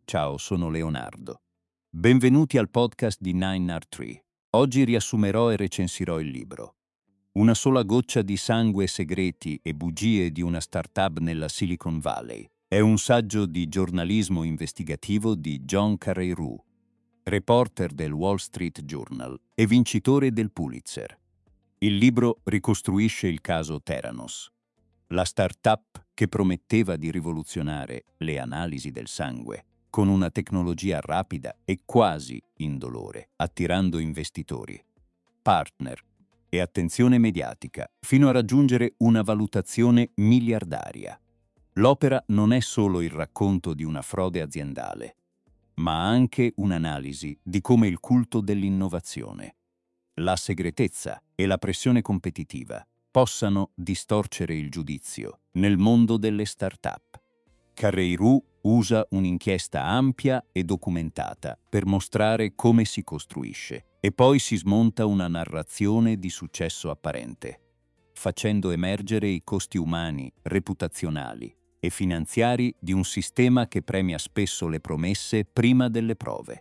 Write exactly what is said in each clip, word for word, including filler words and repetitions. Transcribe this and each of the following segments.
Ciao, sono Leonardo. Benvenuti al podcast di nine R tre. Oggi riassumerò e recensirò il libro. Una sola goccia di sangue, segreti e bugie di una startup nella Silicon Valley. È un saggio di giornalismo investigativo di John Carreyrou, reporter del Wall Street Journal e vincitore del Pulitzer. Il libro ricostruisce il caso Theranos, la startup che prometteva di rivoluzionare le analisi del sangue con una tecnologia rapida e quasi indolore, attirando investitori, partner e attenzione mediatica, fino a raggiungere una valutazione miliardaria. L'opera non è solo il racconto di una frode aziendale, ma anche un'analisi di come il culto dell'innovazione, la segretezza e la pressione competitiva possano distorcere il giudizio nel mondo delle start-up. Carreyrou usa un'inchiesta ampia e documentata per mostrare come si costruisce e poi si smonta una narrazione di successo apparente, facendo emergere i costi umani, reputazionali e finanziari di un sistema che premia spesso le promesse prima delle prove.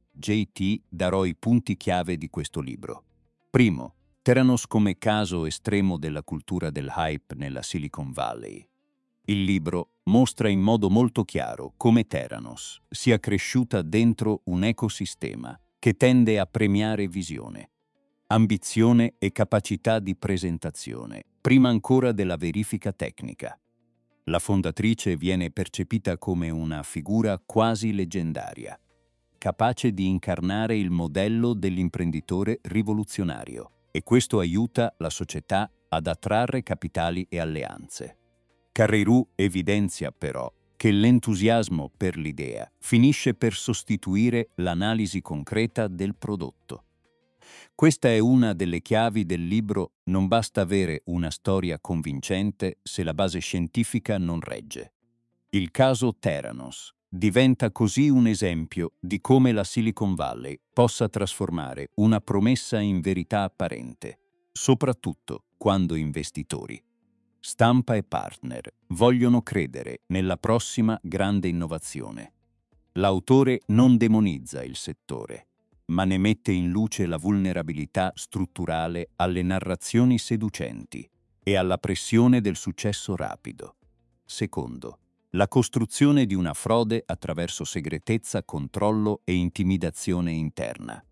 J T darò i punti chiave di questo libro. Primo, Theranos come caso estremo della cultura del hype nella Silicon Valley. Il libro mostra in modo molto chiaro come Theranos sia cresciuta dentro un ecosistema che tende a premiare visione, ambizione e capacità di presentazione, prima ancora della verifica tecnica. La fondatrice viene percepita come una figura quasi leggendaria, capace di incarnare il modello dell'imprenditore rivoluzionario, e questo aiuta la società ad attrarre capitali e alleanze. Carreyrou evidenzia però che l'entusiasmo per l'idea finisce per sostituire l'analisi concreta del prodotto. Questa è una delle chiavi del libro. Non basta avere una storia convincente se la base scientifica non regge. Il caso Theranos diventa così un esempio di come la Silicon Valley possa trasformare una promessa in verità apparente, soprattutto quando investitori, stampa e partner vogliono credere nella prossima grande innovazione. L'autore non demonizza il settore, ma ne mette in luce la vulnerabilità strutturale alle narrazioni seducenti e alla pressione del successo rapido. Secondo, la costruzione di una frode attraverso segretezza, controllo e intimidazione interna.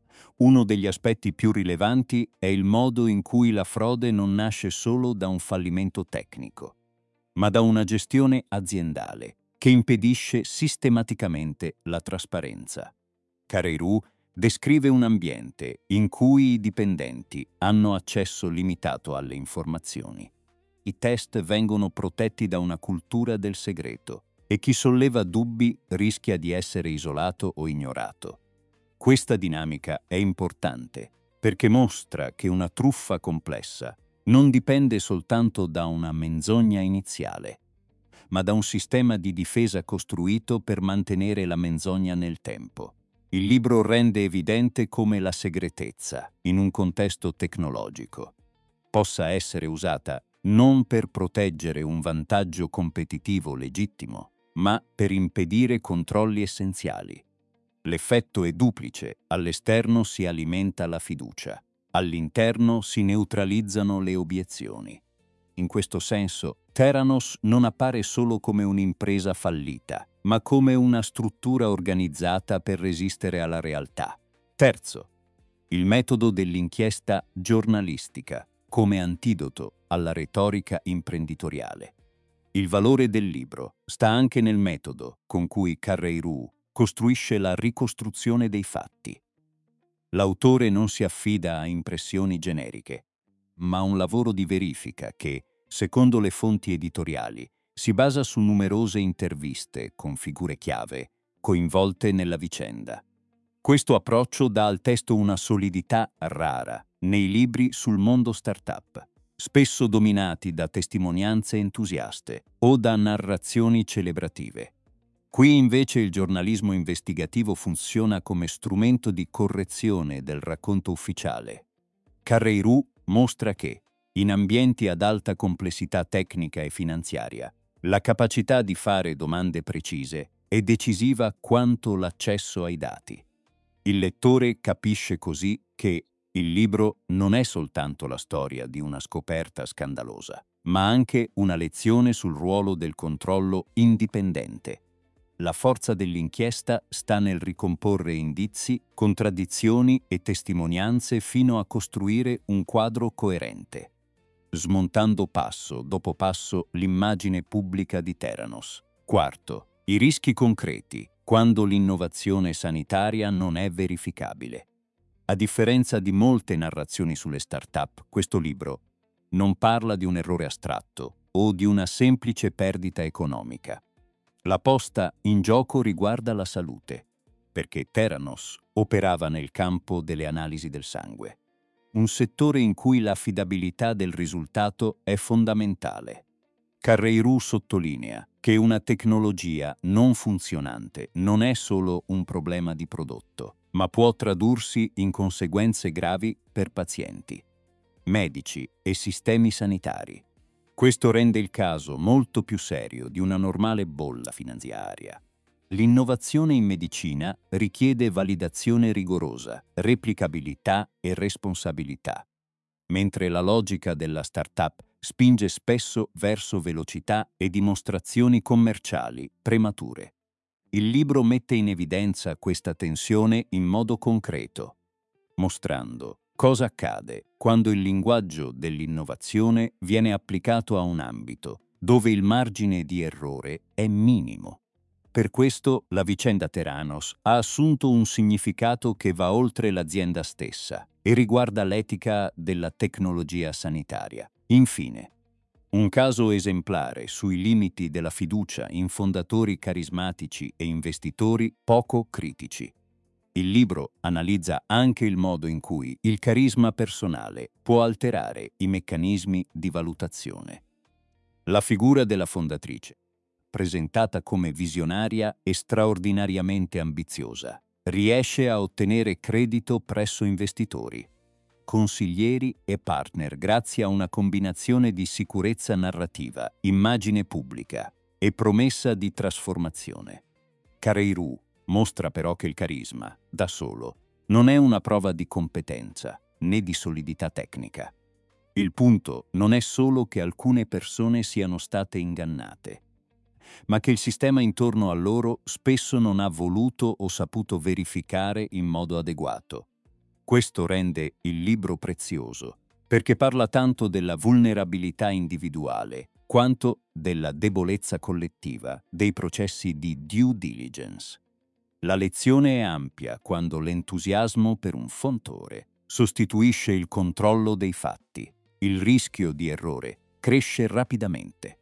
Uno degli aspetti più rilevanti è il modo in cui la frode non nasce solo da un fallimento tecnico, ma da una gestione aziendale che impedisce sistematicamente la trasparenza. Carreyrou descrive un ambiente in cui i dipendenti hanno accesso limitato alle informazioni. I test vengono protetti da una cultura del segreto e chi solleva dubbi rischia di essere isolato o ignorato. Questa dinamica è importante perché mostra che una truffa complessa non dipende soltanto da una menzogna iniziale, ma da un sistema di difesa costruito per mantenere la menzogna nel tempo. Il libro rende evidente come la segretezza, in un contesto tecnologico, possa essere usata non per proteggere un vantaggio competitivo legittimo, ma per impedire controlli essenziali. L'effetto è duplice: all'esterno si alimenta la fiducia, all'interno si neutralizzano le obiezioni. In questo senso, Theranos non appare solo come un'impresa fallita, ma come una struttura organizzata per resistere alla realtà. Terzo, il metodo dell'inchiesta giornalistica come antidoto alla retorica imprenditoriale. Il valore del libro sta anche nel metodo con cui Carreyrou costruisce la ricostruzione dei fatti. L'autore non si affida a impressioni generiche, ma a un lavoro di verifica che, secondo le fonti editoriali, si basa su numerose interviste con figure chiave coinvolte nella vicenda. Questo approccio dà al testo una solidità rara nei libri sul mondo startup, spesso dominati da testimonianze entusiaste o da narrazioni celebrative. Qui invece il giornalismo investigativo funziona come strumento di correzione del racconto ufficiale. Carreyrou mostra che, in ambienti ad alta complessità tecnica e finanziaria, la capacità di fare domande precise è decisiva quanto l'accesso ai dati. Il lettore capisce così che il libro non è soltanto la storia di una scoperta scandalosa, ma anche una lezione sul ruolo del controllo indipendente. La forza dell'inchiesta sta nel ricomporre indizi, contraddizioni e testimonianze fino a costruire un quadro coerente, smontando passo dopo passo l'immagine pubblica di Theranos. Quarto, i rischi concreti, quando l'innovazione sanitaria non è verificabile. A differenza di molte narrazioni sulle start-up, questo libro non parla di un errore astratto o di una semplice perdita economica. La posta in gioco riguarda la salute, perché Theranos operava nel campo delle analisi del sangue, un settore in cui l'affidabilità del risultato è fondamentale. Carreyrou sottolinea che una tecnologia non funzionante non è solo un problema di prodotto, ma può tradursi in conseguenze gravi per pazienti, medici e sistemi sanitari. Questo rende il caso molto più serio di una normale bolla finanziaria. L'innovazione in medicina richiede validazione rigorosa, replicabilità e responsabilità, mentre la logica della startup spinge spesso verso velocità e dimostrazioni commerciali premature. Il libro mette in evidenza questa tensione in modo concreto, mostrando cosa accade quando il linguaggio dell'innovazione viene applicato a un ambito dove il margine di errore è minimo. Per questo la vicenda Theranos ha assunto un significato che va oltre l'azienda stessa e riguarda l'etica della tecnologia sanitaria. Infine, un caso esemplare sui limiti della fiducia in fondatori carismatici e investitori poco critici. Il libro analizza anche il modo in cui il carisma personale può alterare i meccanismi di valutazione. La figura della fondatrice, presentata come visionaria e straordinariamente ambiziosa, riesce a ottenere credito presso investitori, consiglieri e partner grazie a una combinazione di sicurezza narrativa, immagine pubblica e promessa di trasformazione. Carreyrou mostra però che il carisma, da solo, non è una prova di competenza né di solidità tecnica. Il punto non è solo che alcune persone siano state ingannate, ma che il sistema intorno a loro spesso non ha voluto o saputo verificare in modo adeguato. Questo rende il libro prezioso, perché parla tanto della vulnerabilità individuale quanto della debolezza collettiva dei processi di due diligence. La lezione è ampia quando l'entusiasmo per un fondatore sostituisce il controllo dei fatti. Il rischio di errore cresce rapidamente.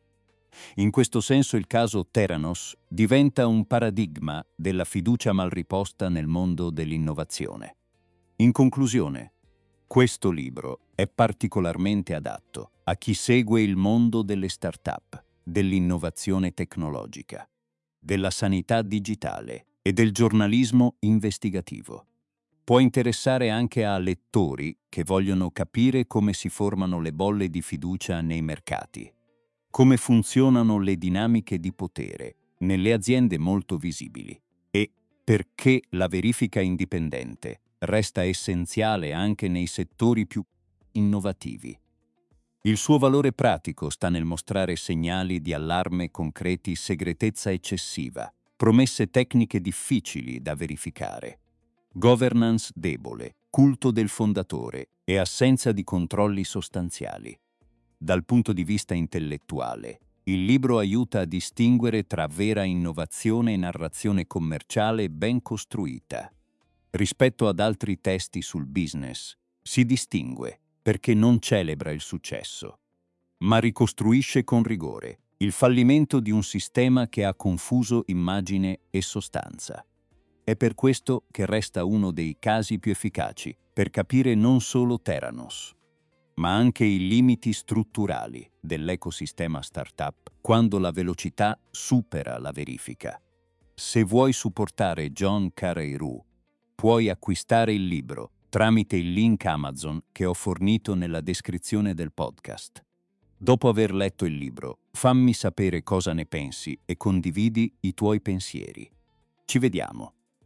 In questo senso il caso Theranos diventa un paradigma della fiducia mal riposta nel mondo dell'innovazione. In conclusione, questo libro è particolarmente adatto a chi segue il mondo delle start-up, dell'innovazione tecnologica, della sanità digitale e del giornalismo investigativo. Può interessare anche a lettori che vogliono capire come si formano le bolle di fiducia nei mercati, come funzionano le dinamiche di potere nelle aziende molto visibili e perché la verifica indipendente resta essenziale anche nei settori più innovativi. Il suo valore pratico sta nel mostrare segnali di allarme concreti, segretezza eccessiva, promesse tecniche difficili da verificare, governance debole, culto del fondatore e assenza di controlli sostanziali. Dal punto di vista intellettuale, il libro aiuta a distinguere tra vera innovazione e narrazione commerciale ben costruita. Rispetto ad altri testi sul business, si distingue perché non celebra il successo, ma ricostruisce con rigore il fallimento di un sistema che ha confuso immagine e sostanza. È per questo che resta uno dei casi più efficaci per capire non solo Theranos, ma anche i limiti strutturali dell'ecosistema startup quando la velocità supera la verifica. Se vuoi supportare John Carreyrou, puoi acquistare il libro tramite il link Amazon che ho fornito nella descrizione del podcast. Dopo aver letto il libro, Fammi sapere cosa ne pensi e condividi i tuoi pensieri. Ci vediamo.